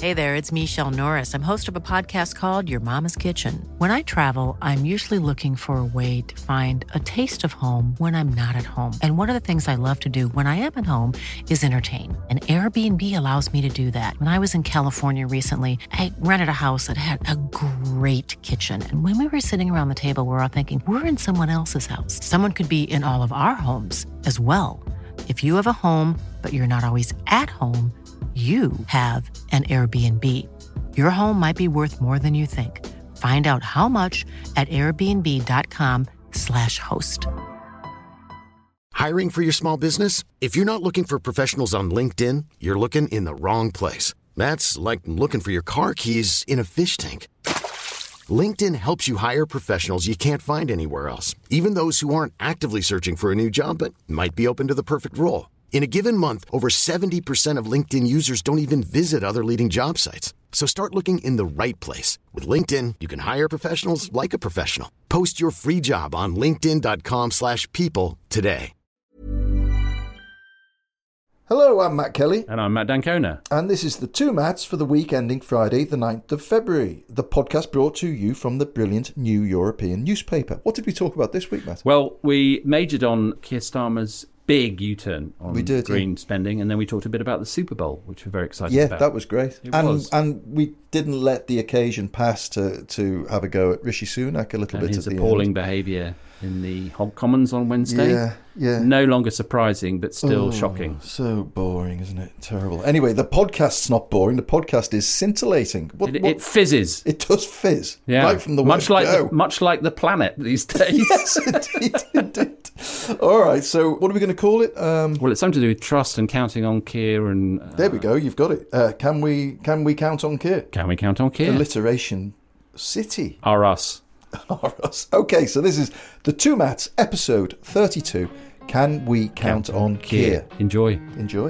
Hey there, it's Michelle Norris. I'm host of a podcast called Your Mama's Kitchen. When I travel, I'm usually looking for a way to find a taste of home when I'm not at home. And one of the things I love to do when I am at home is entertain. And Airbnb allows me to do that. When I was in California recently, I rented a house that had a great kitchen. And when we were sitting around the table, we were all thinking, we're in someone else's house. Someone could be in all of our homes as well. If you have a home, but you're not always at home, you have an Airbnb. Your home might be worth more than you think. Find out how much at airbnb.com/host. Hiring for your small business? If you're not looking for professionals on LinkedIn, you're looking in the wrong place. That's like looking for your car keys in a fish tank. LinkedIn helps you hire professionals you can't find anywhere else, even those who aren't actively searching for a new job but might be open to the perfect role. In a given month, over 70% of LinkedIn users don't even visit other leading job sites. So start looking in the right place. With LinkedIn, you can hire professionals like a professional. Post your free job on linkedin.com/people today. Hello, I'm Matt Kelly. And I'm Matt Dancona. And this is the Two Matts for the week ending Friday, the 9th of February. The podcast brought to you from the brilliant New European newspaper. What did we talk about this week, Matt? Well, we majored on Keir Starmer's big U-turn on green spending, and then we talked a bit about the Super Bowl, which we're very excited about. Yeah, that was great. And we didn't let the occasion pass to have a go at Rishi Sunak a little bit at the end. His appalling behaviour in the Commons on Wednesday. Yeah. No longer surprising, but still shocking. So boring, isn't it? Terrible. Anyway, the podcast's not boring. The podcast is scintillating. It fizzes. It does fizz. Yeah. Right from the much word like go. much like the planet these days. Yes, indeed. All right, so what are we going to call it? Well, it's something to do with trust and counting on Keir. And there we go. You've got it. Can we count on Keir? Can we count on Keir? Alliteration City. Are us. Okay, so this is the Two Matts, episode 32. Can we count on Keir? Enjoy.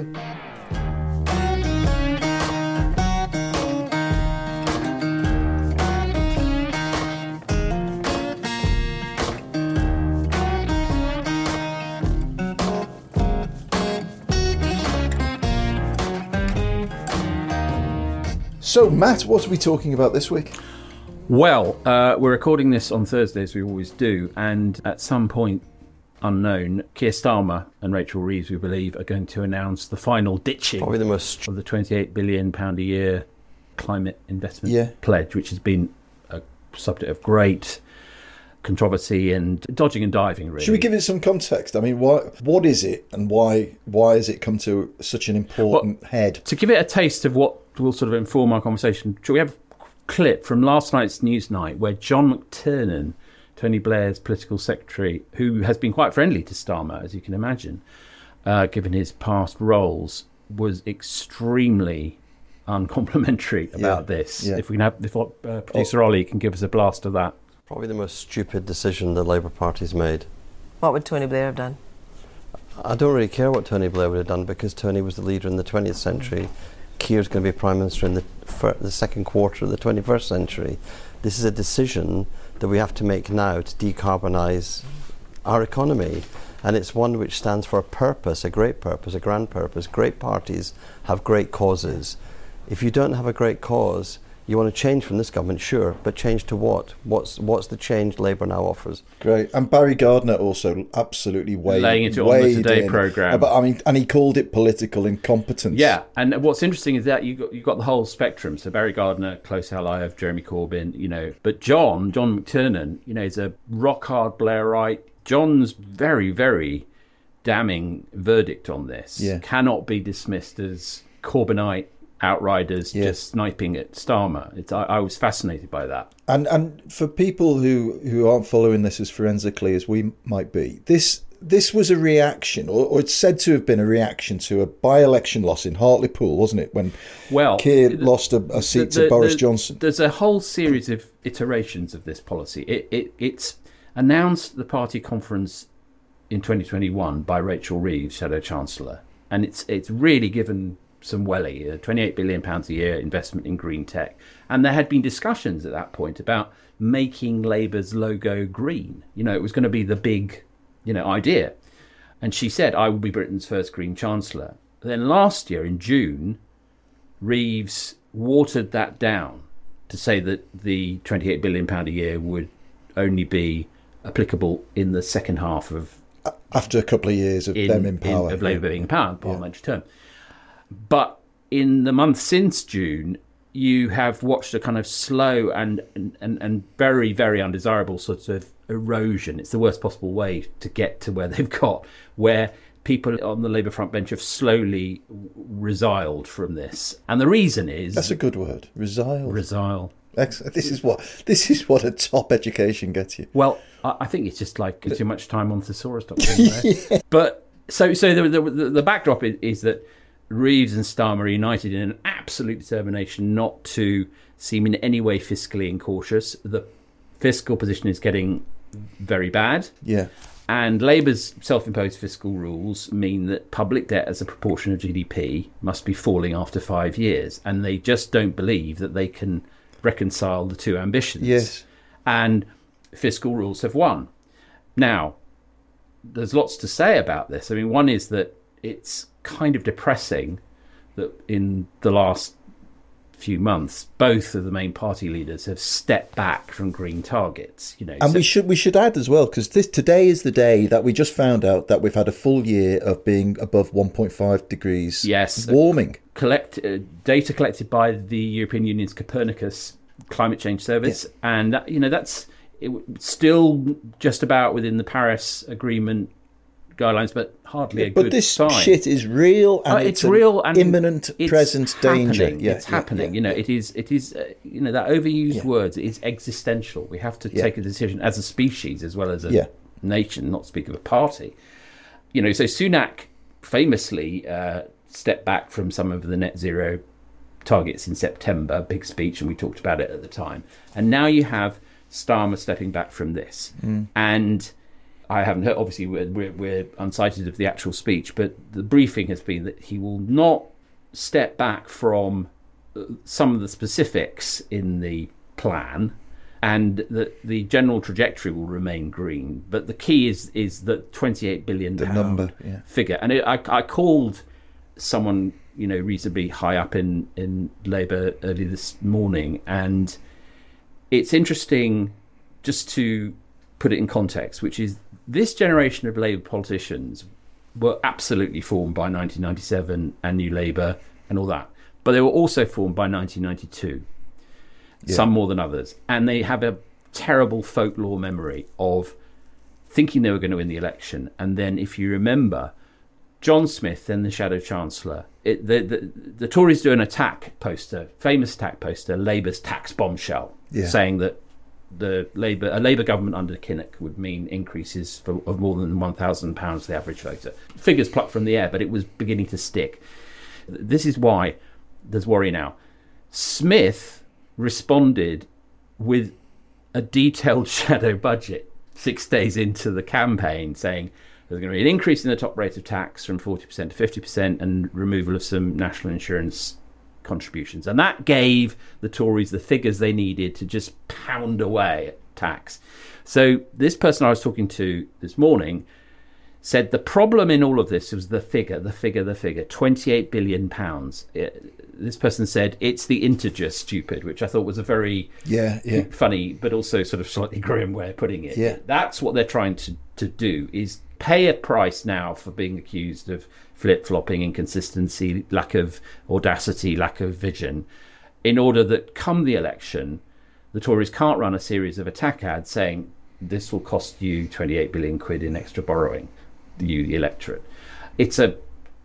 So, Matt, what are we talking about this week? Well, we're recording this on Thursday, as we always do, and at some point unknown, Keir Starmer and Rachel Reeves, we believe, are going to announce the final ditching of the £28 billion a year climate investment pledge, which has been a subject of great controversy and dodging and diving, really. Should we give it some context? I mean, what is it, and why has it come to such an important head? To give it a taste of what will sort of inform our conversation, shall we have a clip from last night's Newsnight where John McTernan, Tony Blair's political secretary, who has been quite friendly to Starmer, as you can imagine, given his past roles, was extremely uncomplimentary about this. Yeah. If producer Ollie can give us a blast of that. Probably the most stupid decision the Labour Party's made. What would Tony Blair have done? I don't really care what Tony Blair would have done, because Tony was the leader in the 20th century. Keir's going to be Prime Minister in the second quarter of the 21st century. This is a decision that we have to make now to decarbonise our economy. And it's one which stands for a purpose, a great purpose, a grand purpose. Great parties have great causes. If you don't have a great cause, you want to change from this government, sure, but change to what? What's the change Labour now offers? Great. And Barry Gardiner also absolutely laying it on the Today programme. But I mean, and he called it political incompetence. Yeah, and what's interesting is that you've got the whole spectrum. So Barry Gardiner, close ally of Jeremy Corbyn, but John McTernan, is a rock hard Blairite. John's very, very damning verdict on this cannot be dismissed as Corbynite outriders just sniping at Starmer. I was fascinated by that. And for people who aren't following this as forensically as we might be, this was a reaction, or it's said to have been a reaction to a by-election loss in Hartlepool, wasn't it? When Keir lost a seat to Boris Johnson. There's a whole series of iterations of this policy. It's announced at the party conference in 2021 by Rachel Reeves, Shadow Chancellor, and it's really given some welly, £28 billion a year investment in green tech. And there had been discussions at that point about making Labour's logo green. It was going to be the big, idea. And she said, I will be Britain's first Green Chancellor. Then last year in June, Reeves watered that down to say that the £28 billion a year would only be applicable in the second half of... After a couple of years of them in power. Of Labour being in power, parliamentary term. But in the month since June, you have watched a kind of slow and very, very undesirable sort of erosion. It's the worst possible way to get to where they've got, where people on the Labour front bench have slowly resiled from this. And the reason is... That's a good word. Resiled. Resile. Excellent. This is what a top education gets you. Well, I think it's just like too much time on thesaurus.com. Right? But so the backdrop is that Reeves and Starmer are united in an absolute determination not to seem in any way fiscally incautious. The fiscal position is getting very bad. Yeah. And Labour's self-imposed fiscal rules mean that public debt as a proportion of GDP must be falling after 5 years. And they just don't believe that they can reconcile the two ambitions. Yes. And fiscal rules have won. Now, there's lots to say about this. I mean, one is that it's kind of depressing that in the last few months, both of the main party leaders have stepped back from green targets. And we should add as well, because today is the day that we just found out that we've had a full year of being above 1.5 degrees warming. Data collected by the European Union's Copernicus Climate Change Service, and that's still just about within the Paris Agreement guidelines, but hardly a good sign. But this shit is real, and it's real and imminent present danger. Yeah, it's happening. It is. That overused words is existential. We have to take a decision as a species as well as a nation, not to speak of a party. So Sunak famously stepped back from some of the net zero targets in September, big speech, and we talked about it at the time. And now you have Starmer stepping back from this, and I haven't heard, obviously we're unsighted of the actual speech, but the briefing has been that he will not step back from some of the specifics in the plan, and that the general trajectory will remain green. But the key is the £28 billion figure. And I called someone reasonably high up in Labour early this morning, and it's interesting just to put it in context, which is this generation of Labour politicians were absolutely formed by 1997 and New Labour and all that. But they were also formed by 1992, some more than others. And they have a terrible folklore memory of thinking they were going to win the election. And then, if you remember, John Smith, then the Shadow Chancellor, the Tories do an famous attack poster, Labour's tax bombshell, saying that a Labour government under Kinnock would mean increases of more than £1,000 to the average voter. Figures plucked from the air, but it was beginning to stick. This is why there's worry now. Smith responded with a detailed shadow budget 6 days into the campaign, saying there's going to be an increase in the top rate of tax from 40% to 50% and removal of some national insurance contributions. And that gave the Tories the figures they needed to just pound away at tax. So this person I was talking to this morning said the problem in all of this was the figure, £28 billion. This person said it's the integer, stupid, which I thought was a very funny but also sort of slightly grim way of putting it. Yeah. That's what they're trying to do, is pay a price now for being accused of flip-flopping, inconsistency, lack of audacity, lack of vision, in order that come the election, the Tories can't run a series of attack ads saying this will cost you 28 billion quid in extra borrowing, you, the electorate. It's a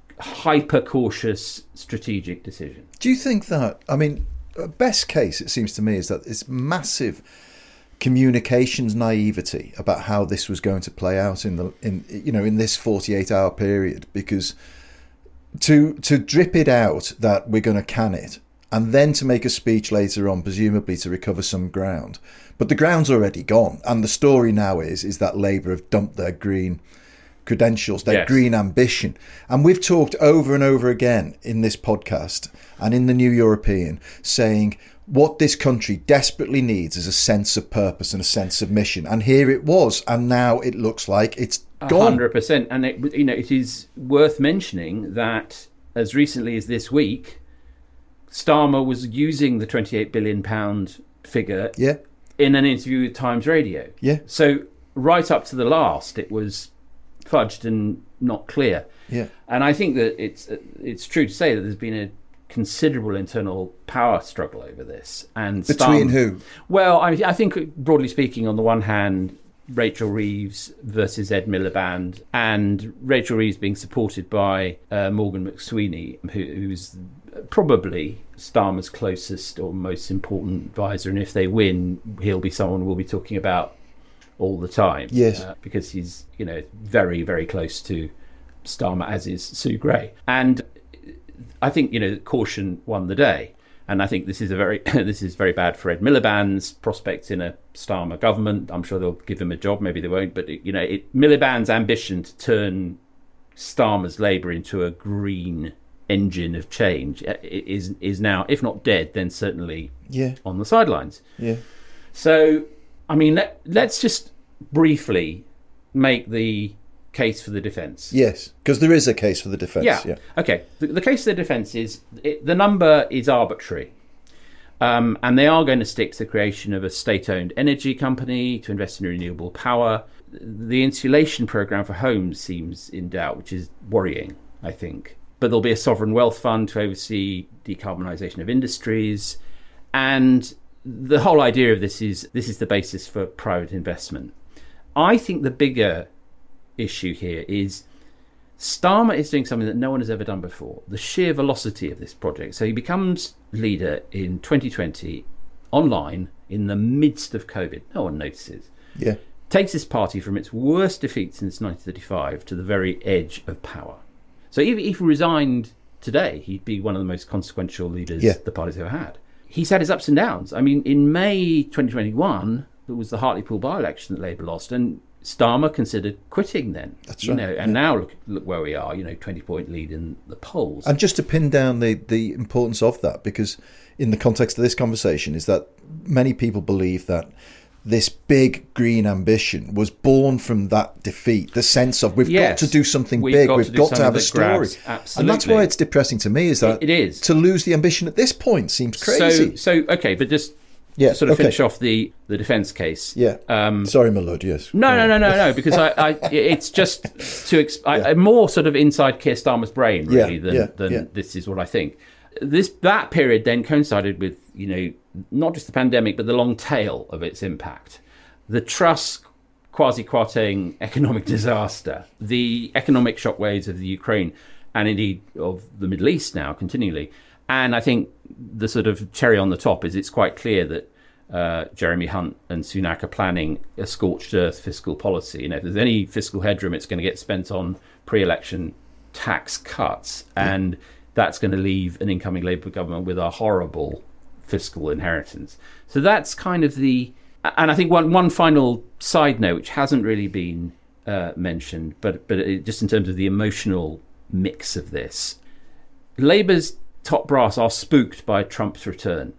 hyper-cautious strategic decision. Do you think that, best case, it seems to me, is that it's massive communications naivety about how this was going to play out in this 48-hour period, because to drip it out that we're going to can it and then to make a speech later on, presumably to recover some ground, but the ground's already gone, and the story now is that Labour have dumped their green credentials, their green ambition. And we've talked over and over again in this podcast and in the New European, saying what this country desperately needs is a sense of purpose and a sense of mission. And here it was, and now it looks like it's gone. 100%. And it is worth mentioning that as recently as this week, Starmer was using the £28 billion figure Yeah. in an interview with Times Radio. Yeah. So right up to the last, it was fudged and not clear. Yeah. And I think that it's true to say that there's been a considerable internal power struggle over this. And Between who? Well, I think broadly speaking, on the one hand, Rachel Reeves versus Ed Miliband, and Rachel Reeves being supported by Morgan McSweeney, who's probably Starmer's closest or most important advisor, and if they win, he'll be someone we'll be talking about all the time. Yes, because he's very, very close to Starmer, as is Sue Gray. And I think caution won the day. And I think this is very bad for Ed Miliband's prospects in a Starmer government. I'm sure they'll give him a job, maybe they won't. But Miliband's ambition to turn Starmer's Labour into a green engine of change is now, if not dead, then certainly on the sidelines. Yeah. So, I mean, let's just briefly make the case for the defence. Yes, because there is a case for the defence. Yeah. Okay. The case for the defence is the number is arbitrary, and they are going to stick to the creation of a state-owned energy company to invest in renewable power. The insulation programme for homes seems in doubt, which is worrying, I think. But there'll be a sovereign wealth fund to oversee decarbonisation of industries, and the whole idea of this is the basis for private investment. I think the bigger issue here is Starmer is doing something that no one has ever done before. The sheer velocity of this project. So he becomes leader in 2020 online in the midst of COVID. No one notices. Yeah. Takes this party from its worst defeat since 1935 to the very edge of power. So even if he resigned today, he'd be one of the most consequential leaders the party's ever had. He's had his ups and downs. I mean, in May 2021, there was the Hartlepool by-election that Labour lost, and Starmer considered quitting then. That's right. And now look where we are, 20-point lead in the polls. And just to pin down the importance of that, because in the context of this conversation, is that many people believe that this big green ambition was born from that defeat, the sense of we've got to do something big, we've got to have a story. And that's why it's depressing to me, is that it is. To lose the ambition at this point seems crazy. So okay, but just to sort of finish off the defence case. Yeah. Sorry, my lord. Yes. No. Because I it's just to more sort of inside Keir Starmer's brain really than this is what I think. That period then coincided with not just the pandemic but the long tail of its impact, the Truss quasi-Kwarteng economic disaster, the economic shockwaves of the Ukraine and indeed of the Middle East now continually. And I think the sort of cherry on the top is it's quite clear that Jeremy Hunt and Sunak are planning a scorched earth fiscal policy. If there's any fiscal headroom, it's going to get spent on pre-election tax cuts, and that's going to leave an incoming Labour government with a horrible fiscal inheritance. So that's kind of and I think one final side note, which hasn't really been mentioned, but just in terms of the emotional mix of this, Labour's top brass are spooked by Trump's return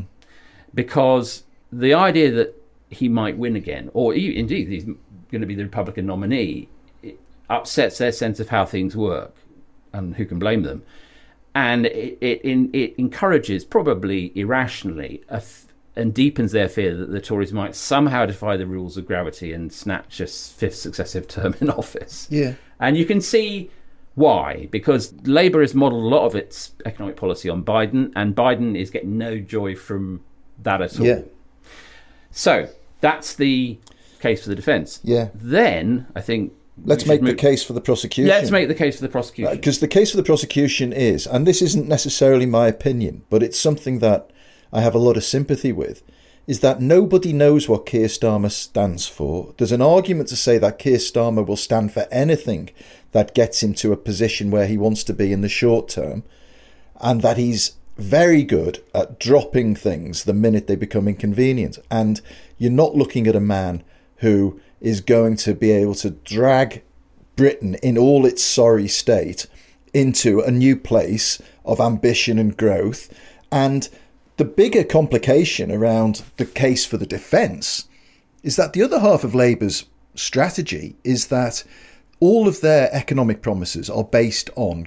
because the idea that he might win again, or indeed he's going to be the Republican nominee, it upsets their sense of how things work, and who can blame them? And it encourages, probably irrationally, and deepens their fear that the Tories might somehow defy the rules of gravity and snatch a fifth successive term in office. Yeah, and you can see why, because Labour has modelled a lot of its economic policy on Biden, and Biden is getting no joy from that at all. Yeah. So that's the case for the defence. Yeah. Then I think let's make the case for the prosecution. Let's make the case for the prosecution. Because the case for the prosecution is, and this isn't necessarily my opinion, but it's something that I have a lot of sympathy with, is that nobody knows what Keir Starmer stands for. There's an argument to say that Keir Starmer will stand for anything that gets him to a position where he wants to be in the short term, and that he's very good at dropping things the minute they become inconvenient. And you're not looking at a man who is going to be able to drag Britain in all its sorry state into a new place of ambition and growth. And the bigger complication around the case for the defence is that the other half of Labour's strategy is that all of their economic promises are based on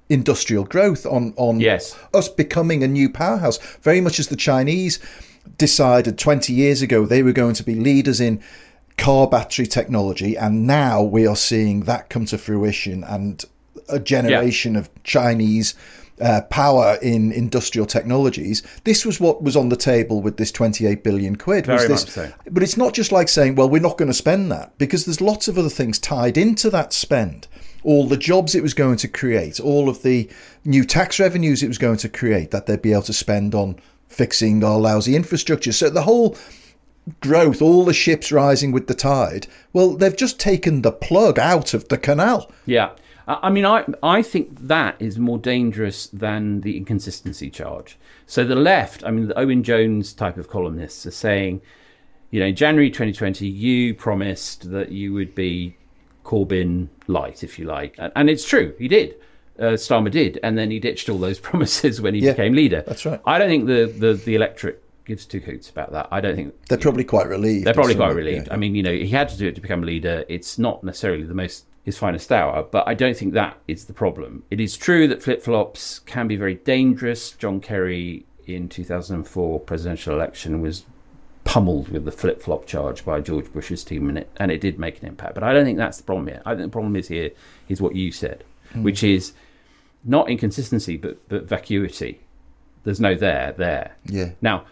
industrial growth, on Yes. us becoming a new powerhouse, very much as the Chinese decided 20 years ago they were going to be leaders in car battery technology, and now we are seeing that come to fruition, and a generation of Chinese power in industrial technologies. This was what was on the table with this 28 billion quid. Very was this, much so. But it's not just like saying, well, we're not going to spend that, because there's lots of other things tied into that spend. All the jobs it was going to create, all of the new tax revenues it was going to create that they'd be able to spend on fixing our lousy infrastructure. So the whole growth, all the ships rising with the tide, well, they've just taken the plug out of the canal. Yeah. I mean, I think that is more dangerous than the inconsistency charge. So the left, I mean, the Owen Jones type of columnists are saying, you know, in January 2020, you promised that you would be Corbyn light, if you like. And it's true, he did. Starmer did. And then he ditched all those promises when he became leader. That's right. I don't think the electorate gives two hoots about that. I don't think... They're probably quite relieved. They're probably quite relieved. Yeah. I mean, you know, he had to do it to become leader. It's not necessarily his finest hour, but I don't think that is the problem. It is true that flip-flops can be very dangerous. John Kerry in 2004 presidential election was pummeled with the flip-flop charge by George Bush's team, and it did make an impact. But I don't think that's the problem here. I think the problem is what you said, which is not inconsistency, but vacuity. There's no there. Yeah. Now,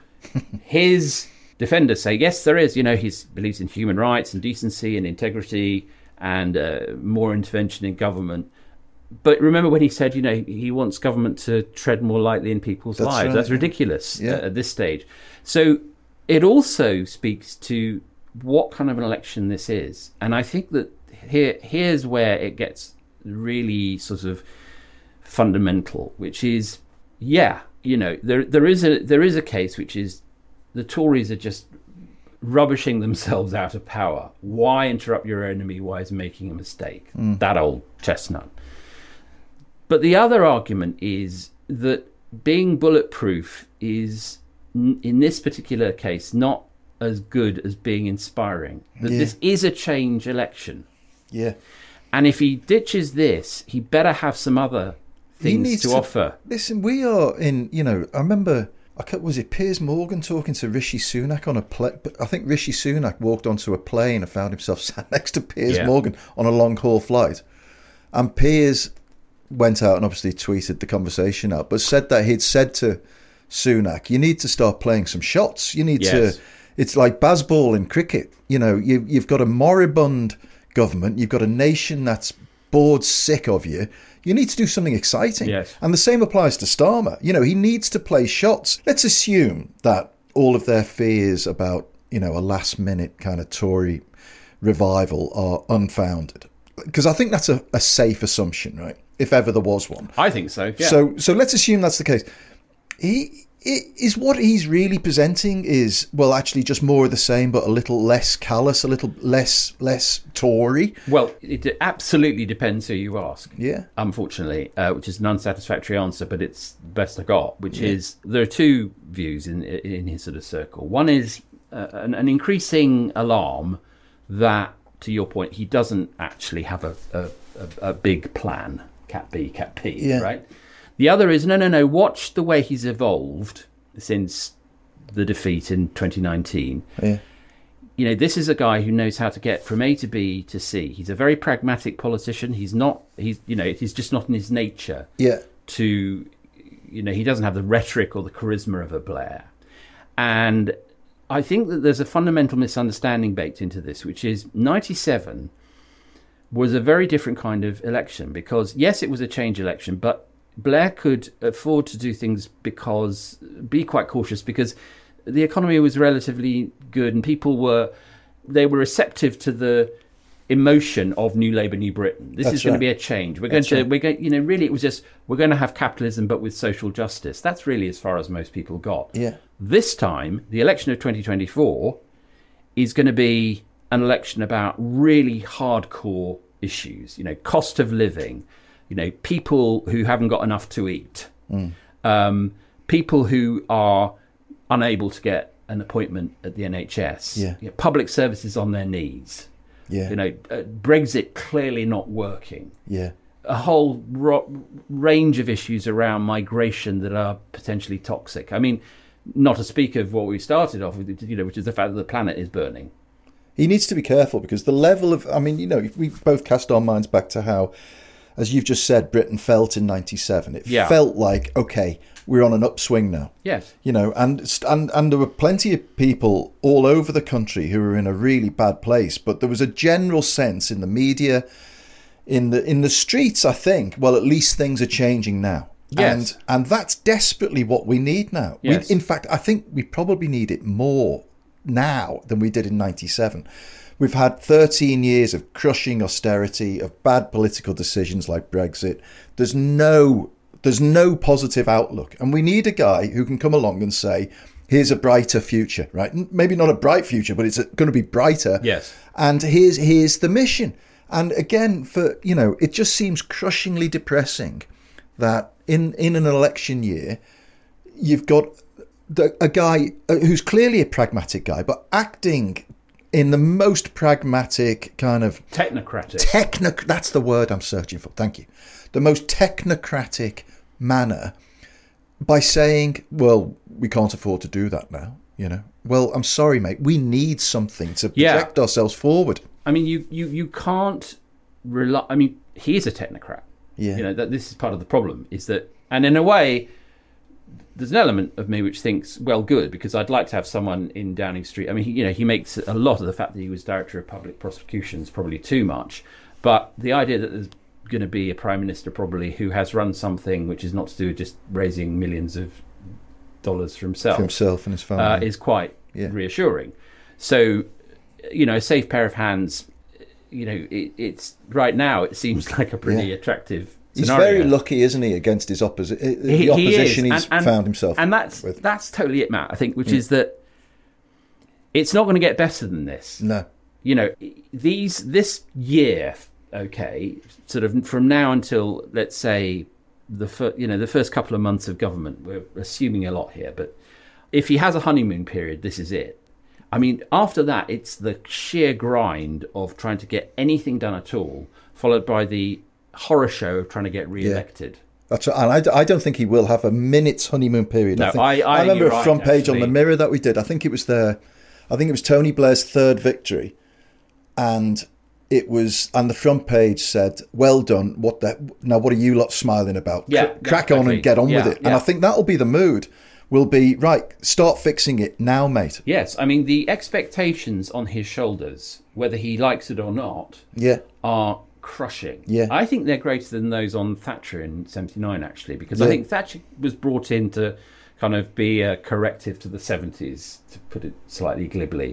his defenders say, yes, there is. You know, he believes in human rights and decency and integrity and more intervention in government. But remember when he said, you know, he wants government to tread more lightly in people's lives. Right. That's ridiculous at this stage. So it also speaks to what kind of an election this is. And I think that here's where it gets really sort of fundamental, which is, you know, there is a case which is the Tories are just rubbishing themselves out of power. Why interrupt your enemy? Why is making a mistake? That old chestnut. But the other argument is that being bulletproof is, in this particular case, not as good as being inspiring. That this is a change election. Yeah. And if he ditches this, he better have some other things to offer. Listen, we are in, you know, I remember, was it Piers Morgan talking to Rishi Sunak on a plane? I think Rishi Sunak walked onto a plane and found himself sat next to Piers Morgan on a long-haul flight. And Piers went out and obviously tweeted the conversation out, but said that he'd said to Sunak, you need to start playing some shots. You need to, it's like baseball in cricket. You know, you've got a moribund government. You've got a nation that's bored sick of you. You need to do something exciting. Yes. And the same applies to Starmer. You know, he needs to play shots. Let's assume that all of their fears about, you know, a last minute kind of Tory revival are unfounded. Because I think that's a safe assumption, right? If ever there was one. I think so, yeah. So let's assume that's the case. Is what he's really presenting is, well, actually just more of the same, but a little less callous, a little less Tory? Well, it absolutely depends who you ask. Yeah. Unfortunately, which is an unsatisfactory answer, but it's the best I got, which is there are two views in his sort of circle. One is an increasing alarm that, to your point, he doesn't actually have a big plan, Cat B, Cat P, right? The other is, no, watch the way he's evolved since the defeat in 2019. Yeah. You know, this is a guy who knows how to get from A to B to C. He's a very pragmatic politician. He's just not in his nature to, you know, he doesn't have the rhetoric or the charisma of a Blair. And I think that there's a fundamental misunderstanding baked into this, which is 97 was a very different kind of election because, yes, it was a change election, but Blair could afford to do things be quite cautious because the economy was relatively good and people were receptive to the emotion of New Labour, New Britain. This is going to be a change. We're going, you know, really it was just, we're going to have capitalism but with social justice. That's really as far as most people got. Yeah. This time, the election of 2024 is going to be an election about really hardcore issues, you know, cost of living, you know, people who haven't got enough to eat, people who are unable to get an appointment at the NHS, you know, public services on their knees, you know, Brexit clearly not working, a whole range of issues around migration that are potentially toxic. I mean, not to speak of what we started off with, which is the fact that the planet is burning. He needs to be careful because the level of, we both cast our minds back to how, as you've just said, Britain felt in 97. It felt like, okay, we're on an upswing now. Yes. And there were plenty of people all over the country who were in a really bad place, but there was a general sense in the media, in the streets, I think, well, at least things are changing now. Yes. And that's desperately what we need now. Yes. In fact, I think we probably need it more now than we did in 97. We've had 13 years of crushing austerity, of bad political decisions like Brexit. There's no positive outlook. And we need a guy who can come along and say, here's a brighter future, right? Maybe not a bright future, but it's going to be brighter. Yes. And here's the mission. And again, it just seems crushingly depressing that in an election year, you've got a guy who's clearly a pragmatic guy, but acting in the most pragmatic kind of... Technocratic. That's the word I'm searching for. Thank you. The most technocratic manner by saying, well, we can't afford to do that now, Well, I'm sorry, mate. We need something to project ourselves forward. I mean, you can't rely... I mean, he is a technocrat. Yeah. That this is part of the problem, is that... And in a way, there's an element of me which thinks, well, good, because I'd like to have someone in Downing Street. I mean, he makes a lot of the fact that he was Director of Public Prosecutions probably too much. But the idea that there's going to be a Prime Minister probably who has run something which is not to do with just raising millions of dollars for himself and his family is quite reassuring. So, a safe pair of hands, it's right now it seems like a pretty attractive He's scenario. very lucky, isn't he, against his opposition? The opposition he's found himself and that's totally it, Matt. I think, which is that it's not going to get better than this. No, this year, okay, sort of from now until let's say the first couple of months of government. We're assuming a lot here, but if he has a honeymoon period, this is it. I mean, after that, it's the sheer grind of trying to get anything done at all, followed by the horror show of trying to get re-elected. That's right. And I don't think he will have a minute's honeymoon period. No, I remember a front page on the Mirror that we did. I think it was Tony Blair's third victory, and the front page said, "Well done. What are you lot smiling about? Crack on and get on with it." And I think that'll be the mood. Will be right. Start fixing it now, mate. Yes, I mean the expectations on his shoulders, whether he likes it or not, are crushing. Yeah, I think they're greater than those on Thatcher in '79, actually, because I think Thatcher was brought in to kind of be a corrective to the '70s, to put it slightly glibly.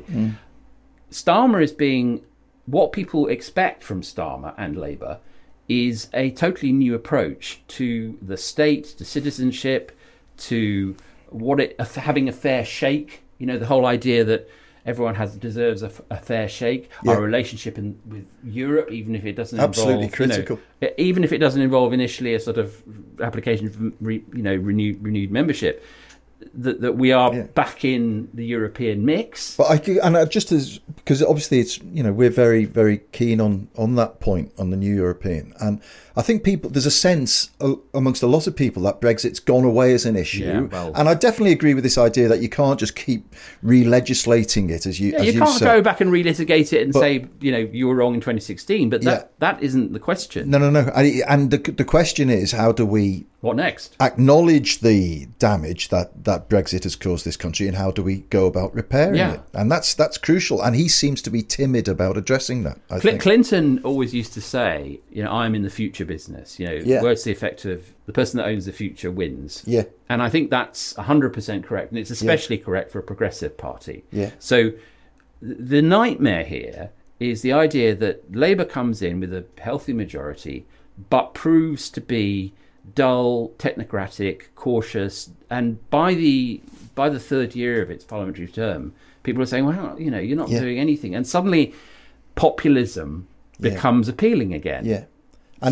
Starmer is being what people expect from Starmer and Labour is a totally new approach to the state, to citizenship, to having a fair shake. The whole idea that everyone deserves a fair shake. Our relationship with Europe, even if it doesn't absolutely critical. Even if it doesn't involve initially a sort of application for renewed membership, that we are back in the European mix. But because obviously it's we're very, very keen on that point, on the new European, and I think there's a sense amongst a lot of people that Brexit's gone away as an issue, and I definitely agree with this idea that you can't just keep re-legislating it as you can't go back and relitigate it and say you were wrong in 2016, but that isn't the question. No, and the question is, how do we what next? Acknowledge the damage that Brexit has caused this country, and how do we go about repairing it? And that's crucial. And he seems to be timid about addressing that. I think Clinton always used to say, I'm in the future business. Words to the effect of the person that owns the future wins. Yeah. And I think that's 100% correct, and it's especially correct for a progressive party. Yeah. So the nightmare here is the idea that Labour comes in with a healthy majority, but proves to be dull, technocratic, cautious, and by the third year of its parliamentary term, people are saying, well, you're not doing anything, and suddenly populism becomes appealing again. Yeah, and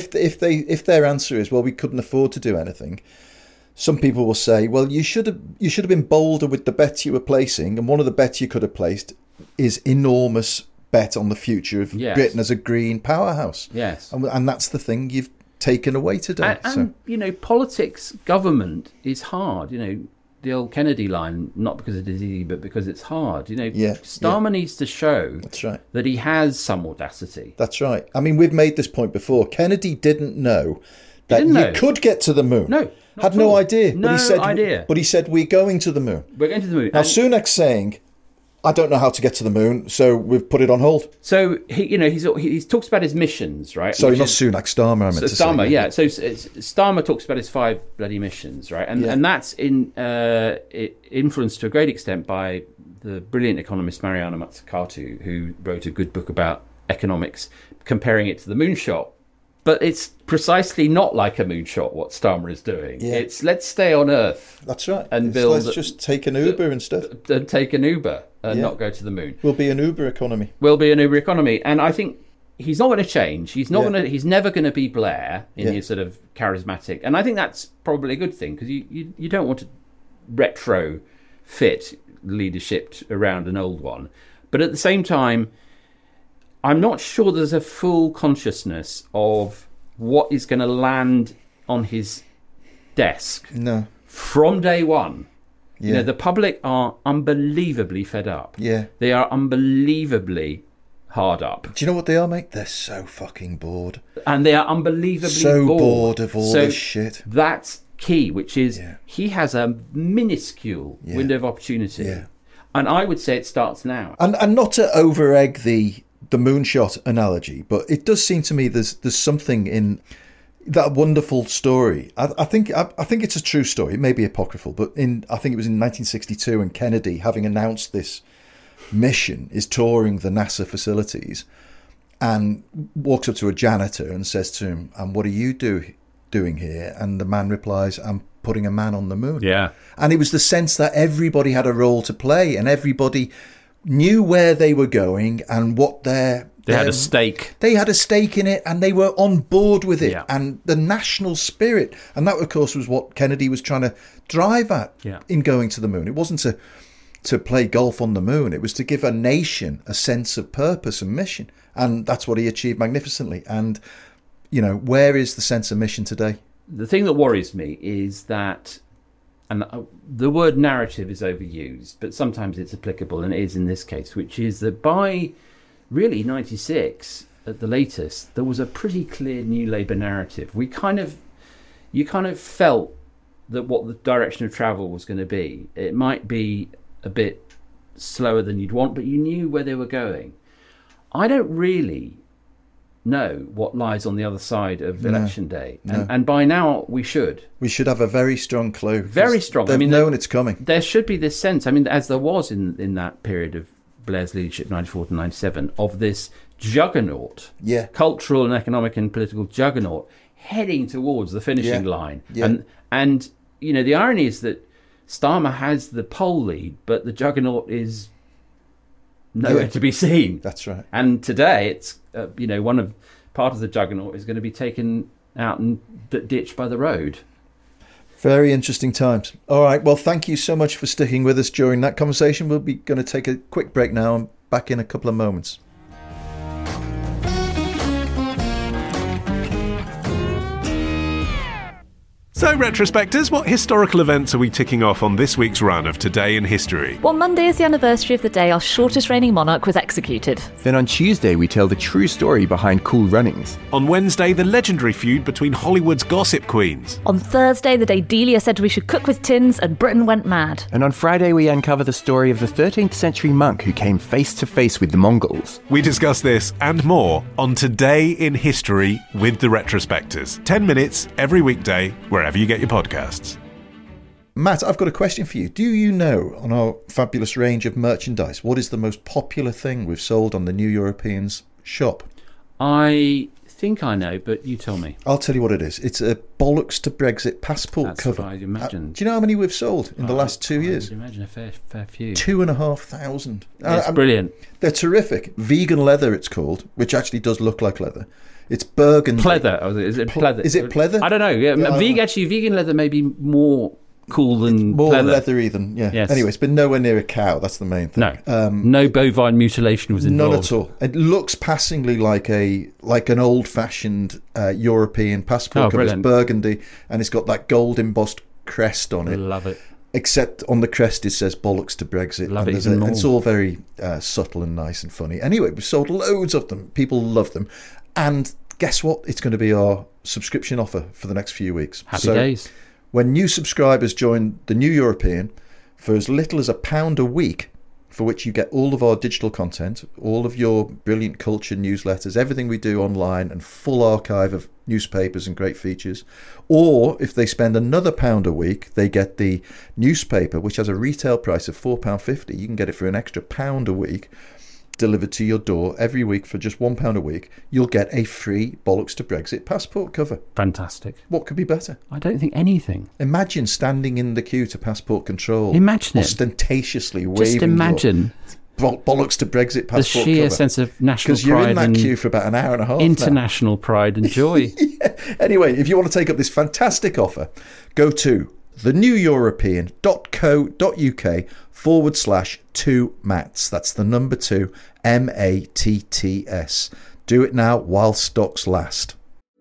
if their answer is, well, we couldn't afford to do anything, some people will say, well, you should have been bolder with the bets you were placing, and one of the bets you could have placed is enormous bet on the future of Yes. Britain as a green powerhouse. Yes. And that's the thing you've taken away today. And you know, politics, government is hard. You know, the old Kennedy line, not because it is easy, but because it's hard. You know, Starmer needs to show That's right. that he has some audacity. That's right. I mean, we've made this point before. Kennedy didn't know that didn't you know. could get to the moon. No. not Had at no all. idea. No idea. But he said, we're going to the moon. We're going to the moon. Now, And Sunak's saying, I don't know how to get to the moon, so we've put it on hold. so he talks about his missions, right? Sorry, Which not is- Sunak, Starmer, I meant to say. Starmer, yeah. So Starmer talks about his 5 bloody missions, right? And that's influenced to a great extent by the brilliant economist Mariana Mazzucato, who wrote a good book about economics, comparing it to the moonshot. But it's precisely not like a moonshot what Starmer is doing. Yeah. It's let's stay on Earth That's right. And build- Let's just take an Uber instead. and take an Uber and Yeah. not go to the moon. We'll be an Uber economy. Will be an Uber economy, and I think he's not going to change. He's not Yeah. going to. He's never going to be Blair in Yeah. his sort of charismatic, and I think that's probably a good thing because you don't want to retrofit leadership around an old one, but at the same time, I'm not sure there's a full consciousness of what is going to land on his desk No. from day one. Yeah. You know, the public are unbelievably fed up. Yeah. They are unbelievably hard up. Do you know what they are, mate? They're so fucking bored. And they are unbelievably So bored. bored of all So this shit. That's key, which is Yeah. he has a minuscule Yeah. window of opportunity. Yeah. And I would say it starts now. And not to over-egg the moonshot analogy, but it does seem to me there's something in that wonderful story. I think it's a true story. It may be apocryphal, but I think it was in 1962, and Kennedy, having announced this mission, is touring the NASA facilities and walks up to a janitor and says to him, "And what are you doing here?" And the man replies, "I'm putting a man on the moon." Yeah. And it was the sense that everybody had a role to play and everybody knew where they were going and what They had a stake. They had a stake in it and they were on board with it. Yeah. And the national spirit. And that, of course, was what Kennedy was trying to drive at in going to the moon. It wasn't to play golf on the moon. It was to give a nation a sense of purpose and mission. And that's what he achieved magnificently. And, you know, where is the sense of mission today? The thing that worries me is that, and the word narrative is overused, but sometimes it's applicable, and it is in this case, which is that by really 96 at the latest, there was a pretty clear New Labour narrative. You kind of felt that what the direction of travel was going to be. It might be a bit slower than you'd want, but you knew where they were going. I don't really know what lies on the other side of election day, and by now we should. We should have a very strong clue. Very strong. They've known it's coming. There should be this sense, I mean, as there was in that period of Blair's leadership, 94 to 97, of this juggernaut, cultural and economic and political juggernaut, heading towards the finishing line. Yeah. And you know, the irony is that Starmer has the poll lead, but the juggernaut is nowhere to be seen. That's right. And today, it's part of the juggernaut is going to be taken out and ditched by the road. Very interesting times. All right. Well, thank you so much for sticking with us during that conversation. We'll be going to take a quick break now and back in a couple of moments. So, retrospectors, what historical events are we ticking off on this week's run of Today in History? Well, Monday is the anniversary of the day our shortest reigning monarch was executed. Then on Tuesday, we tell the true story behind Cool Runnings. On Wednesday, the legendary feud between Hollywood's gossip queens. On Thursday, the day Delia said we should cook with tins and Britain went mad. And on Friday, we uncover the story of the 13th century monk who came face to face with the Mongols. We discuss this and more on Today in History with the Retrospectors. 10 minutes every weekday, wherever you get your podcasts. Matt, I've got a question for you. Do you know, on our fabulous range of merchandise, what is the most popular thing we've sold on the New Europeans shop? I think I know, but you tell me. I'll tell you what it is. It's a bollocks to Brexit passport That's cover. what I'd imagined. Do you know how many we've sold in the last 2 years? I'd imagine a fair few. 2,500. It's brilliant. They're terrific. Vegan leather, it's called, which actually does look like leather. It's burgundy. Pleather. Is it pleather? Is it pleather? I don't know. Yeah, vegan leather may be more cool than more leather. leathery than Yes. Anyway, it's been nowhere near a cow. That's the main thing. No, no bovine mutilation was involved. None at all. It looks passingly like an old-fashioned European passport cover. It's burgundy, and it's got that gold embossed crest on it. Love it. Except on the crest it says bollocks to Brexit. Love and it even more. it's all very subtle and nice and funny. Anyway, we've sold loads of them. People love them. And guess what? It's going to be our subscription offer for the next few weeks. Happy days. When new subscribers join the New European for as little as £1 a week, for which you get all of our digital content, all of your brilliant culture newsletters, everything we do online, and full archive of newspapers and great features. Or if they spend another £1 a week, they get the newspaper, which has a retail price of £4.50. You can get it for an extra £1 a week, delivered to your door every week for just £1 a week. You'll get a free Bollocks to Brexit passport cover. Fantastic. What could be better? I don't think anything. Imagine standing in the queue to passport control. Imagine it. Ostentatiously waving Just imagine Bollocks to Brexit passport the sheer cover. sense of national pride. Because you're in that and queue for about an hour and a half international pride and joy. Yeah. Anyway, if you want to take up this fantastic offer, go to theneweuropean.co.uk/2Matts. That's the number 2, MATTS. Do it now while stocks last.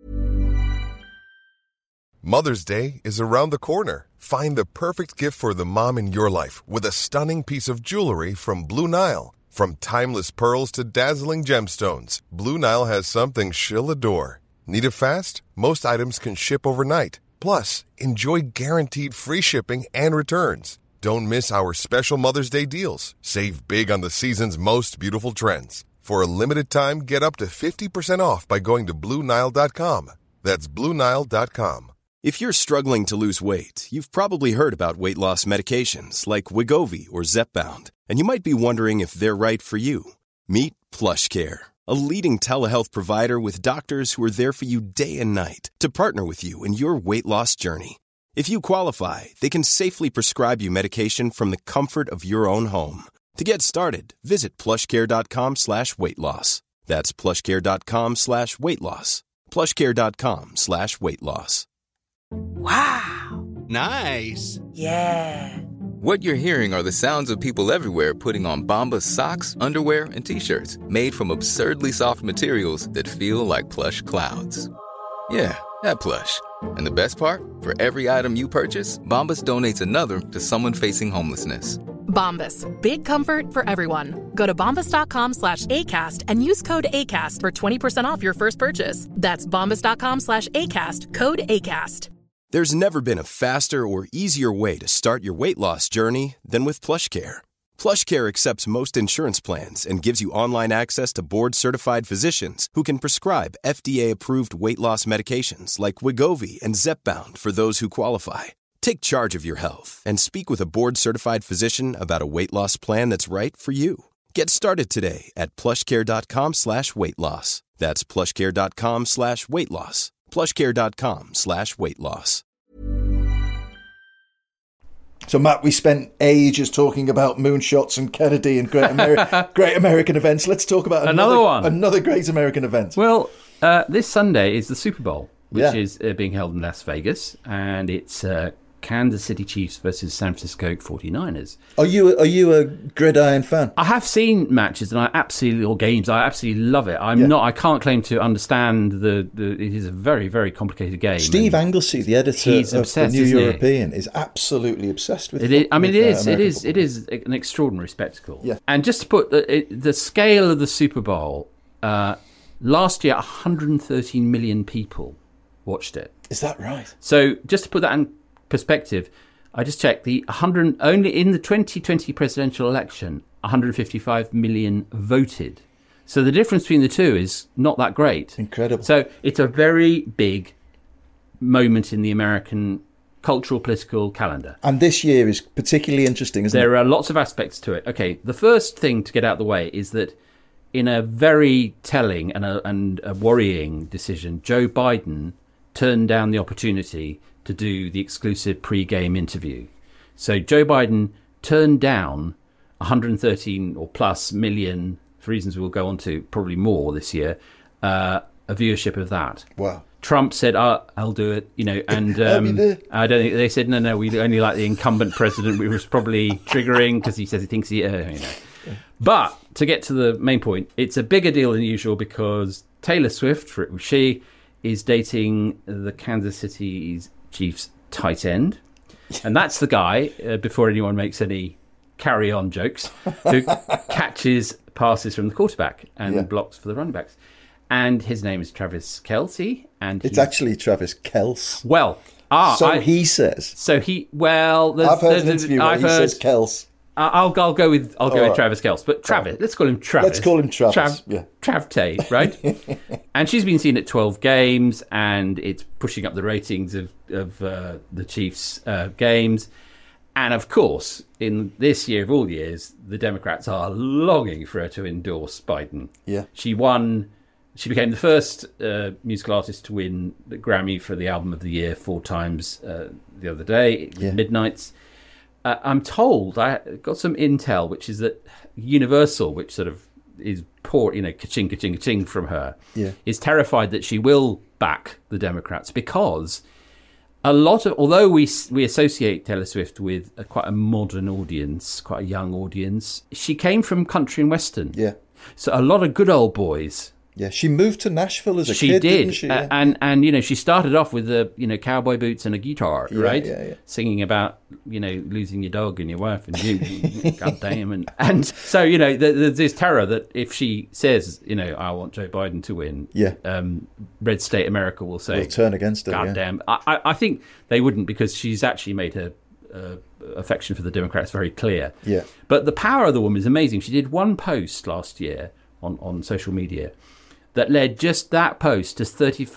Mother's Day is around the corner. Find the perfect gift for the mom in your life with a stunning piece of jewelry from Blue Nile. From timeless pearls to dazzling gemstones, Blue Nile has something she'll adore. Need it fast? Most items can ship overnight. Plus, enjoy guaranteed free shipping and returns. Don't miss our special Mother's Day deals. Save big on the season's most beautiful trends. For a limited time, get up to 50% off by going to BlueNile.com. That's BlueNile.com. If you're struggling to lose weight, you've probably heard about weight loss medications like Wegovy or Zepbound, and you might be wondering if they're right for you. Meet PlushCare, a leading telehealth provider with doctors who are there for you day and night to partner with you in your weight loss journey. If you qualify, they can safely prescribe you medication from the comfort of your own home. To get started, visit plushcare.com/weightloss. That's plushcare.com/weightloss. plushcare.com/weightloss. Wow. Nice. Yeah. What you're hearing are the sounds of people everywhere putting on Bombas socks, underwear, and T-shirts made from absurdly soft materials that feel like plush clouds. Yeah, that plush. And the best part? For every item you purchase, Bombas donates another to someone facing homelessness. Bombas. Big comfort for everyone. Go to bombas.com/ACAST and use code ACAST for 20% off your first purchase. That's bombas.com/ACAST. Code ACAST. There's never been a faster or easier way to start your weight loss journey than with PlushCare. PlushCare accepts most insurance plans and gives you online access to board-certified physicians who can prescribe FDA-approved weight loss medications like Wegovy and Zepbound for those who qualify. Take charge of your health and speak with a board-certified physician about a weight loss plan that's right for you. Get started today at plushcare.com/weightloss. That's plushcare.com/weightloss. plushcare.com/weightloss. So, Matt, we spent ages talking about moonshots and Kennedy and great American events. Let's talk about another great American event. Well, this Sunday is the Super Bowl, which is being held in Las Vegas, and it's Kansas City Chiefs versus San Francisco 49ers. Are you a gridiron fan? I have seen matches or games. I absolutely love it. I can't claim to understand it is a very, very complicated game. Steve Anglesey, the editor of the New European, is absolutely obsessed with it. It is an extraordinary spectacle. Yeah. And just to put the scale of the Super Bowl, last year 113 million people watched it. Is that right? So just to put that in perspective, I just checked only in the 2020 presidential election, 155 million voted. So the difference between the two is not that great. Incredible. So it's a very big moment in the American cultural, political calendar. And this year is particularly interesting, isn't it? There are lots of aspects to it. Okay, the first thing to get out of the way is that in a very telling and a worrying decision, Joe Biden turned down the opportunity to do the exclusive pre-game interview. So Joe Biden turned down 113 or plus million, for reasons we'll go on to, probably more this year, a viewership of that. Wow. Trump said, I'll do it, and I don't think they said, no, we only like the incumbent president, which was probably triggering because he says he thinks But to get to the main point, it's a bigger deal than usual because Taylor Swift, she is dating the Kansas City Chiefs tight end. And that's the guy, before anyone makes any carry-on jokes, who catches passes from the quarterback and blocks for the running backs. And his name is Travis Kelce. And it's actually Travis Kelce. Well, he says. So I've heard an interview where he says Kelce. I'll go with Travis Kelce, but Travis. Let's call him Travis. Let's call him Travis. Travte, right? And she's been seen at 12 games, and it's pushing up the ratings of the Chiefs' games. And of course, in this year of all years, the Democrats are longing for her to endorse Biden. Yeah, she became the first musical artist to win the Grammy for the Album of the Year 4 times the other day, Midnights. I'm told, I got some intel, which is that Universal, which sort of is poor, ka-ching, ka-ching, ka-ching from her, is terrified that she will back the Democrats because although we associate Taylor Swift with quite a modern audience, quite a young audience, she came from country and western. Yeah. So a lot of good old boys. Yeah, she moved to Nashville as a kid. She did, didn't she? Yeah. And she started off with the cowboy boots and a guitar, right? Yeah. Singing about losing your dog and your wife and you, goddamn, and so there's this terror that if she says I want Joe Biden to win, Red State America will say, will turn against her. Goddamn, I think they wouldn't because she's actually made her affection for the Democrats very clear. Yeah, but the power of the woman is amazing. She did one post last year on social media that led just that post to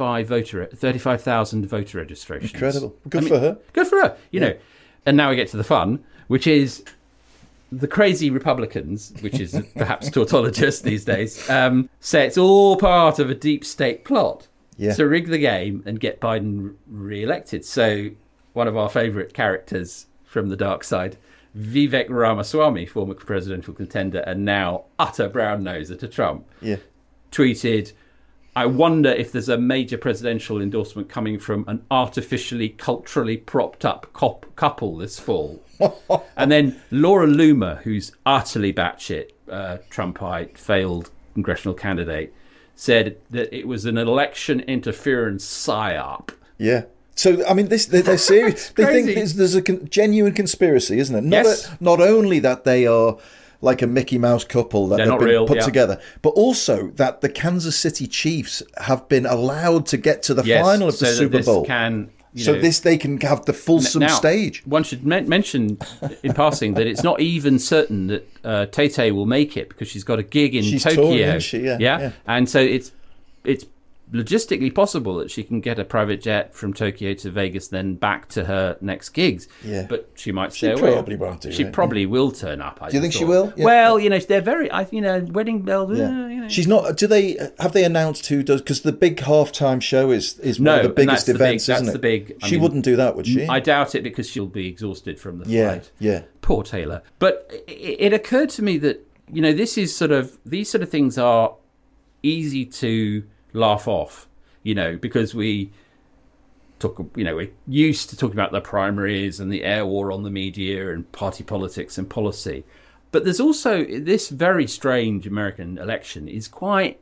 35,000 voter registrations. Incredible. Good for her. Good for her. You know. And now we get to the fun, which is the crazy Republicans, which is perhaps tautologists these days, say it's all part of a deep state plot to rig the game and get Biden re-elected. So one of our favourite characters from the dark side, Vivek Ramaswamy, former presidential contender and now utter brown noser to Trump, tweeted, I wonder if there's a major presidential endorsement coming from an artificially, culturally propped up couple this fall. And then Laura Loomer, who's utterly batshit Trumpite, failed congressional candidate, said that it was an election interference psyop. Yeah. So, I mean, they're serious. They think there's a genuine conspiracy, isn't it? Not only that they are like a Mickey Mouse couple that have been put together, but also that the Kansas City Chiefs have been allowed to get to the final of the Super Bowl. They can have the fulsome stage. One should mention in passing that it's not even certain that Tay will make it because she's got a gig in Tokyo. Touring, isn't she? Yeah. And so it's logistically possible that she can get a private jet from Tokyo to Vegas, then back to her next gigs. Yeah. But she might stay away. She probably won't do. She probably will turn up. Do you think she will? Yeah. Well, they're very, wedding bells. She's not. Have they announced who does? Because the big halftime show is one of the biggest events, isn't it? That's the big. She wouldn't do that, would she? I doubt it because she'll be exhausted from the flight. Yeah. Poor Taylor. But it occurred to me that this is these sort of things are easy to laugh off. Because we talk, we're used to talking about the primaries and the air war on the media and party politics and policy. But there's also this very strange American election is quite,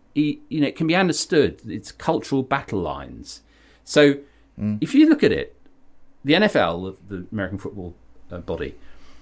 it can be understood. It's cultural battle lines. So if you look at it, the NFL, the American football body,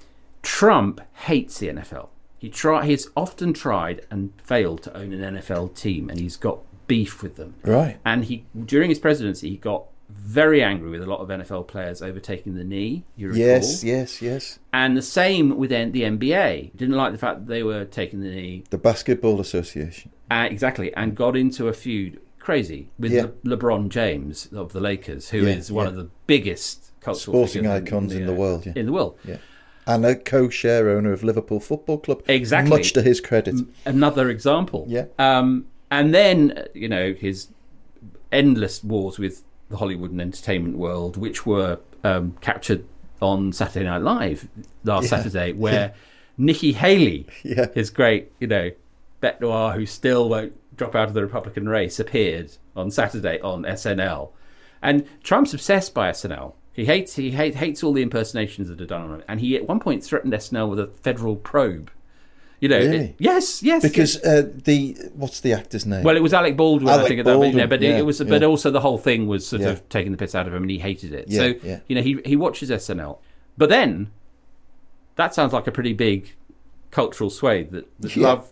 Trump hates the NFL. He's often tried and failed to own an NFL team, and he's got beef with them. Right. And during his presidency, he got very angry with a lot of NFL players overtaking the knee. You recall? Yes. And the same with the NBA. Didn't like the fact that they were taking the knee. The Basketball Association. Exactly. And got into a feud, crazy, with LeBron James of the Lakers, who is one of the biggest cultural sporting icons in the world. Yeah. In the world. Yeah. And a co-share owner of Liverpool Football Club. Exactly. Much to his credit. Another example. Yeah. And then, his endless wars with the Hollywood and entertainment world, which were captured on Saturday Night Live last Saturday, where Nikki Haley, his great, bête noire, who still won't drop out of the Republican race, appeared on Saturday on SNL. And Trump's obsessed by SNL. He hates all the impersonations that are done on it. And he at one point threatened SNL with a federal probe. You know, really? Yes. Because what's the actor's name? Well, it was Alec Baldwin, I think, at that point. But yeah, it was, but also the whole thing was sort of taking the piss out of him, and he hated it. Yeah, so yeah. you know, he watches SNL, but then that sounds like a pretty big cultural swathe that love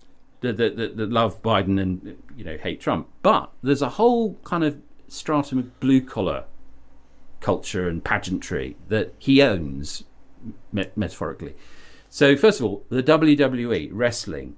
Biden and, you know, hate Trump. But there's a whole kind of stratum of blue collar culture and pageantry that he owns, metaphorically. So first of all, the WWE, wrestling,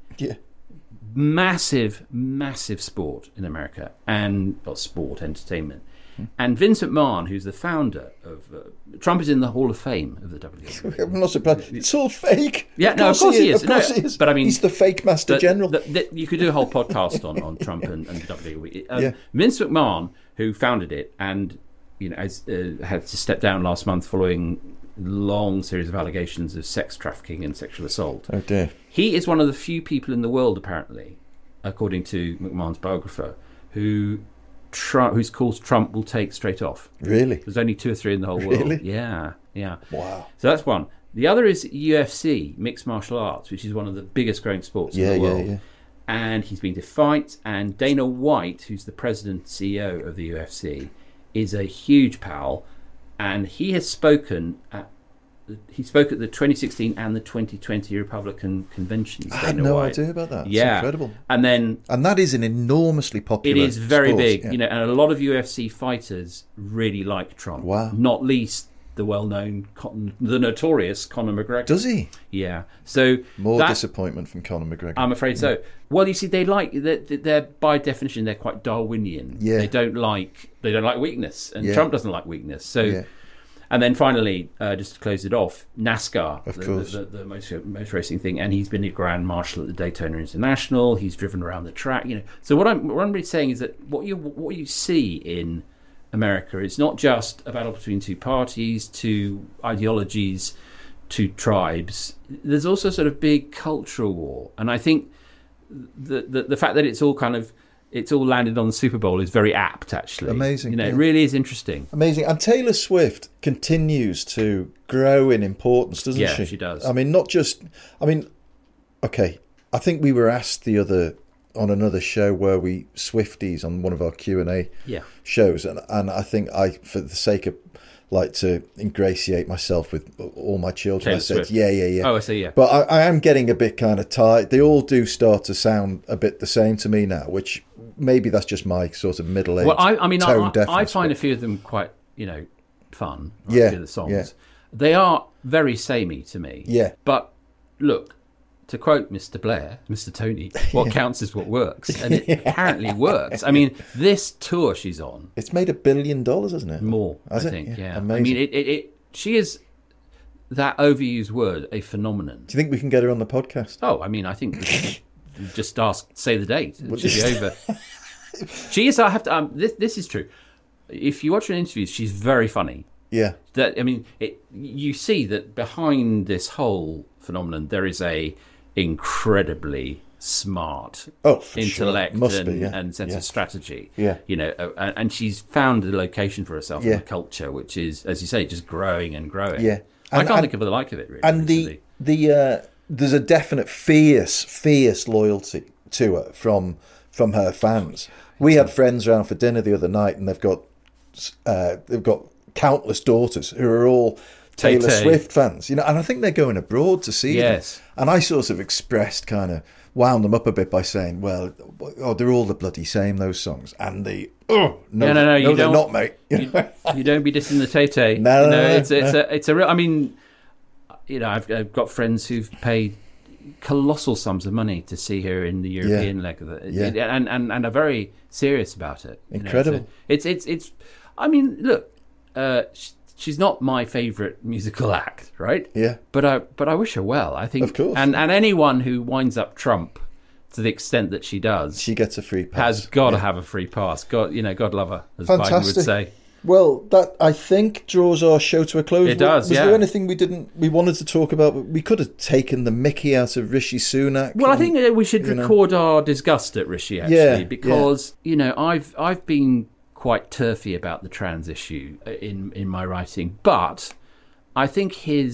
massive sport in America, and sport, entertainment. And Vince McMahon, who's the founder of Trump, is in the Hall of Fame of the WWE. I'm not surprised. It's all fake. Yeah, of course he is. Of course he is. But I mean, he's the fake Master General. You could do a whole podcast on Trump and WWE. Vince McMahon, who founded it, and you know, had to step down last month following long series of allegations of sex trafficking and sexual assault. Oh dear. He is one of the few people in the world, apparently, according to McMahon's biographer, who's calls Trump will take straight off. Really? There's only 2 or 3 in the whole world. Really? Yeah. Wow. So that's one. The other is UFC, mixed martial arts, which is one of the biggest growing sports in the world. Yeah. And he's been to fight, and Dana White, who's the president and CEO of the UFC, is a huge pal. And he has spoken at the 2016 and the 2020 Republican conventions. I had no idea about that. It's incredible. And that is an enormously popular. It is very sport. big, you know, and a lot of UFC fighters really like Trump. Wow. Not least the well-known, the notorious Conor McGregor. Does he? Yeah. So more disappointment from Conor McGregor. I'm afraid so. Well, you see, they're by definition they're quite Darwinian. Yeah. They don't like weakness, and Trump doesn't like weakness. So, and then finally, just to close it off, NASCAR, of course, the motor racing thing, and he's been a Grand Marshal at the Daytona International. He's driven around the track, you know. So what I'm really saying is that what you see in America is not just a battle between two parties, two ideologies, two tribes. There's also sort of big cultural war, and I think the fact that it's all landed on the Super Bowl is very apt, actually. Amazing. You know, it really is interesting. Amazing. And Taylor Swift continues to grow in importance, doesn't she? Yeah, she does. I mean, okay. I think we were asked on another show, were we, Swifties, on one of our Q&A shows, and I think for the sake of like to ingratiate myself with all my children, Taylor I said Swift. yeah. Oh, I see, yeah. But I am getting a bit kind of tired. They all do start to sound a bit the same to me now, which maybe that's just my sort of middle-aged tone deafness. I find a few of them quite, you know, fun. Yeah, a few of the songs. They are very samey to me. Yeah. But look, to quote Mr. Blair, Mr. Tony, what counts is what works. And it apparently works. I mean, this tour she's on... It's made $1 billion, hasn't it? More, Has I it? think, yeah. Amazing. I mean, she is, that overused word, a phenomenon. Do you think we can get her on the podcast? Oh, I mean, I think we should just say the date. It should be over. She is, I have to... this is true. If you watch her interviews, she's very funny. Yeah. You see that behind this whole phenomenon, there is a incredibly smart intellect and sense of strategy. Yeah. You know, and she's found a location for herself in the culture, which is, as you say, just growing and growing. Yeah. I can't think of the like of it, really. And there's a definite fierce loyalty to her from her fans. We had friends around for dinner the other night, and they've got countless daughters who are all Taylor Swift fans, you know, and I think they're going abroad to see them. And I sort of wound them up a bit by saying, well, they're all the bloody same, those songs. And they're not, mate. You don't be dissing the Tay-Tay. No, it's a real, I mean, you know, I've got friends who've paid colossal sums of money to see her in the European leg of it, and are very serious about it. Incredible. You know? So it's. I mean, look, she's not my favourite musical act, right? Yeah. But I wish her well. I think, of course. And anyone who winds up Trump to the extent that she does, she gets a free pass. Has got to have a free pass. God love her, as Fantastic. Biden would say. Well, that, I think, draws our show to a close. It does, Was there anything we wanted to talk about? We could have taken the mickey out of Rishi Sunak. Well, I think we should record our disgust at Rishi, actually, because, I've been quite turfy about the trans issue in my writing, but I think he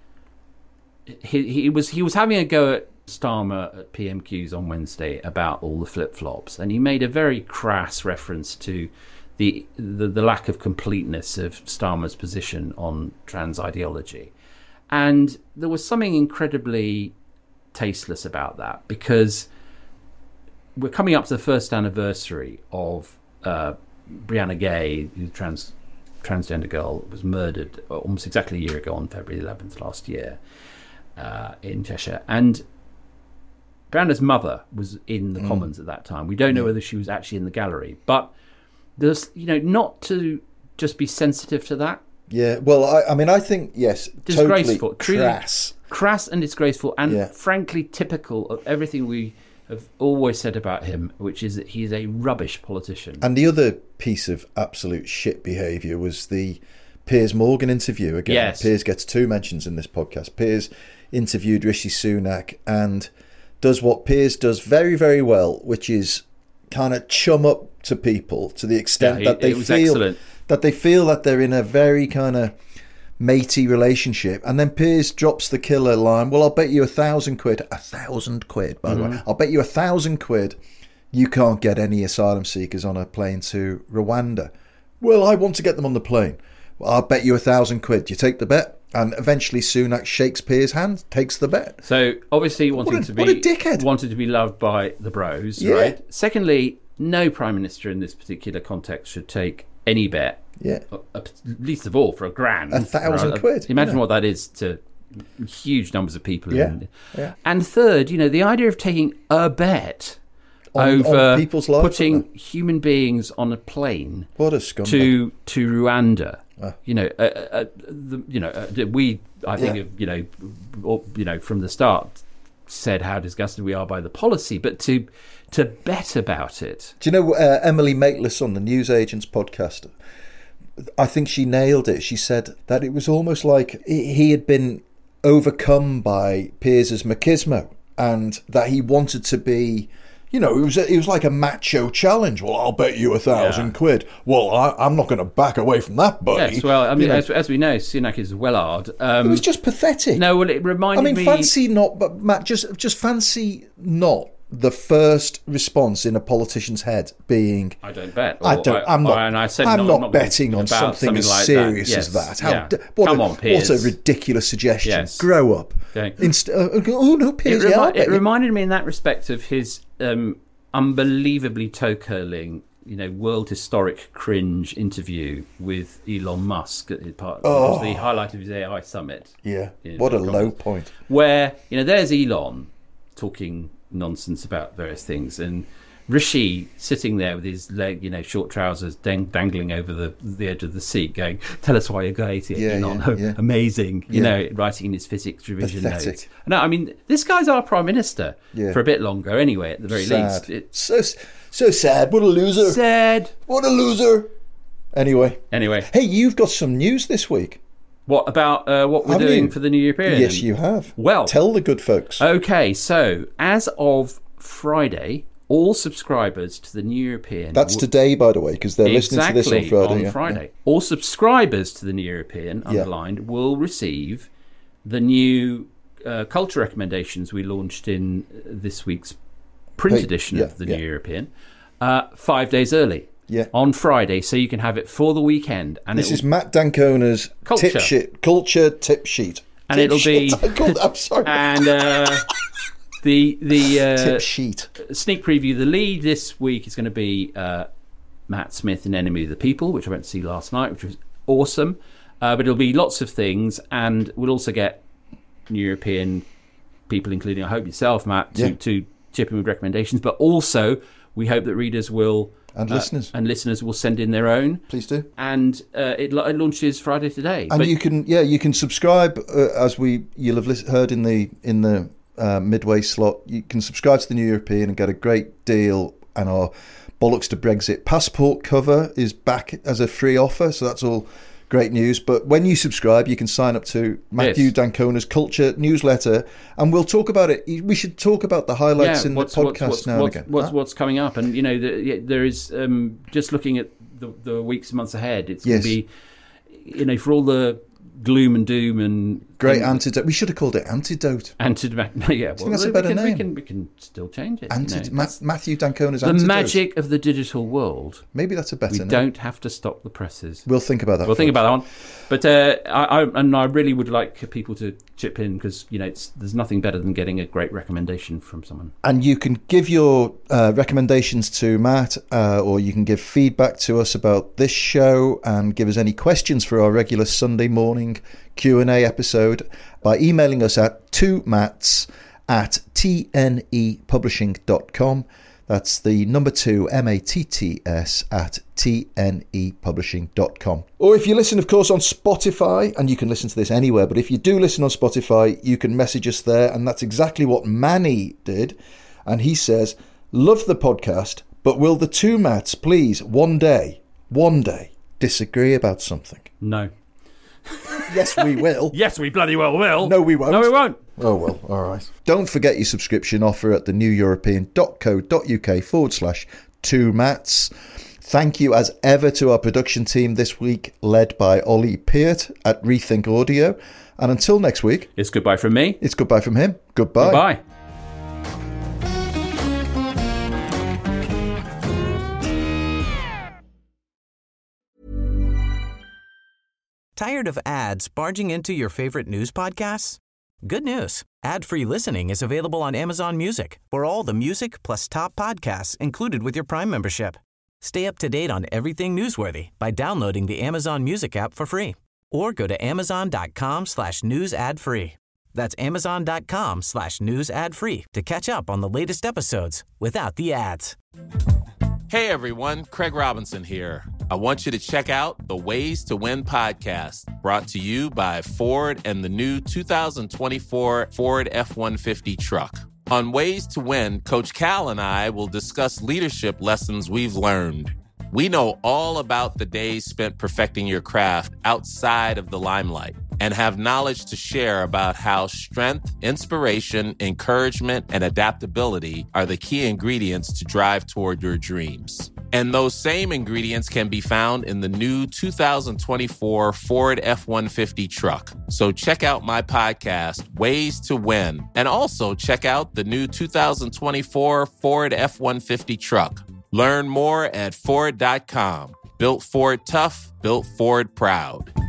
was having a go at Starmer at PMQs on Wednesday about all the flip-flops, and he made a very crass reference to the lack of completeness of Starmer's position on trans ideology. And there was something incredibly tasteless about that, because we're coming up to the first anniversary of Brianna Gay, who's transgender girl, was murdered almost exactly a year ago on February 11th last year in Cheshire. And Brianna's mother was in the Commons at that time. We don't know whether she was actually in the gallery, but there's, not to just be sensitive to that. Yeah, well, I think, yes, disgraceful, totally crass and disgraceful, and frankly typical of everything we have always said about him, which is that he's a rubbish politician. And the other piece of absolute shit behaviour was the Piers Morgan interview. Again, yes. Piers gets 2 mentions in this podcast. Piers interviewed Rishi Sunak and does what Piers does very, very well, which is kind of chum up to people to the extent that they feel that they're in a very kind of matey relationship, and then Piers drops the killer line, well, I'll bet you £1,000, £1,000 by the way, I'll bet you £1,000 you can't get any asylum seekers on a plane to Rwanda. Well, I want to get them on the plane. Well, I'll bet you £1,000. Do you take the bet? And eventually Sunak shakes Piers' hand, takes the bet. So obviously wanted to be loved by the bros, right? Secondly, no Prime Minister in this particular context should take any bet. Yeah. Least of all for £1,000. £1,000. Imagine what that is to huge numbers of people. And third, the idea of taking a bet over people's lives, putting human beings on a plane what a scumbag. to Rwanda. From the start said how disgusted we are by the policy, but to bet about it. Do you know Emily Maitlis on the Newsagents podcast? I think she nailed it. She said that it was almost like he had been overcome by Piers' machismo, and that he wanted to be, it was like a macho challenge. Well, I'll bet you £1,000. Well, I'm not going to back away from that, buddy. Yes, well, I mean, as we know, Sunak is well-ard. It was just pathetic. No, well, it reminded me... fancy not, but Matt, just fancy not the first response in a politician's head being, I don't bet. I'm not betting on something as like serious that. as that. Come on, Piers. What a ridiculous suggestion. Yes. Grow up. Okay. Oh, no, Piers. It reminded me in that respect of his unbelievably toe-curling, world historic cringe interview with Elon Musk at part of the highlight of his AI summit. Yeah. What a low point. Where, there's Elon talking nonsense about various things, and Rishi sitting there with his leg, short trousers dangling over the edge of the seat, going, "Tell us why you're gay, Elon." Amazing, writing in his physics revision notes. No, I mean, this guy's our Prime Minister for a bit longer, anyway. At the very least, so sad. What a loser. Sad. What a loser. Anyway, hey, you've got some news this week. What about what we're doing for the New Year period? Yes, you have. Well, tell the good folks. Okay, so as of Friday, all subscribers to the New European... That's today, by the way, because they're listening to this on Friday. Friday. Yeah. All subscribers to the New European, underlined, will receive the new culture recommendations we launched in this week's print edition of the New European 5 days early. Yeah. On Friday, so you can have it for the weekend. And this is Matt Dancona's culture tip sheet. And it'll be... I'm sorry. And the tip sheet. Sneak preview. The lead this week is going to be Matt Smith in Enemy of the People, which I went to see last night, which was awesome. But it'll be lots of things, and we'll also get New European people, including, I hope, yourself, Matt, to chip in with recommendations. But also, we hope that readers will... And listeners will send in their own. Please do. And it launches Friday today. And you can subscribe as you'll have heard in the midway slot. You can subscribe to the New European and get a great deal and our Bollocks to Brexit passport cover is back as a free offer, so that's all great news. But when you subscribe, you can sign up to Matthew Dancona's Culture newsletter, and we'll talk about it. We should talk about the highlights in the podcast now and again. What's coming up? And, there is, just looking at the weeks and months ahead, it's going to be, for all the gloom and doom and great antidote. We should have called it antidote. Antidote. Yeah, well, that's a better name. We can still change it. Matthew Dancona's the antidote. The magic of the digital world. Maybe that's a better name. We don't have to stop the presses. We'll think about that. Think about that one. But I really would like people to chip in, because there's nothing better than getting a great recommendation from someone. And you can give your recommendations to Matt, or you can give feedback to us about this show and give us any questions for our regular Sunday morning Q&A episode by emailing us at 2matts@tnepublishing.com. That's the number 2, MATTS, at tnepublishing.com. Or if you listen, of course, on Spotify, and you can listen to this anywhere, but if you do listen on Spotify, you can message us there, and that's exactly what Manny did. And he says, love the podcast, but will the 2 Matts please one day disagree about something? No. Yes, we will. Yes, we bloody well will. No, we won't. No, we won't. Oh, well, all right. Don't forget your subscription offer at theneweuropean.co.uk/2Matts. Thank you as ever to our production team this week, led by Ollie Peart at Rethink Audio. And until next week... It's goodbye from me. It's goodbye from him. Goodbye. Goodbye. Tired of ads barging into your favorite news podcasts? Good news. Ad-free listening is available on Amazon Music for all the music plus top podcasts included with your Prime membership. Stay up to date on everything newsworthy by downloading the Amazon Music app for free, or go to amazon.com/news ad free. That's amazon.com/news ad free to catch up on the latest episodes without the ads. Hey everyone, Craig Robinson here. I want you to check out the Ways to Win podcast, brought to you by Ford and the new 2024 Ford F-150 truck. On Ways to Win, Coach Cal and I will discuss leadership lessons we've learned. We know all about the days spent perfecting your craft outside of the limelight, and have knowledge to share about how strength, inspiration, encouragement, and adaptability are the key ingredients to drive toward your dreams. And those same ingredients can be found in the new 2024 Ford F-150 truck. So check out my podcast, Ways to Win, and also check out the new 2024 Ford F-150 truck. Learn more at Ford.com. Built Ford tough, built Ford proud.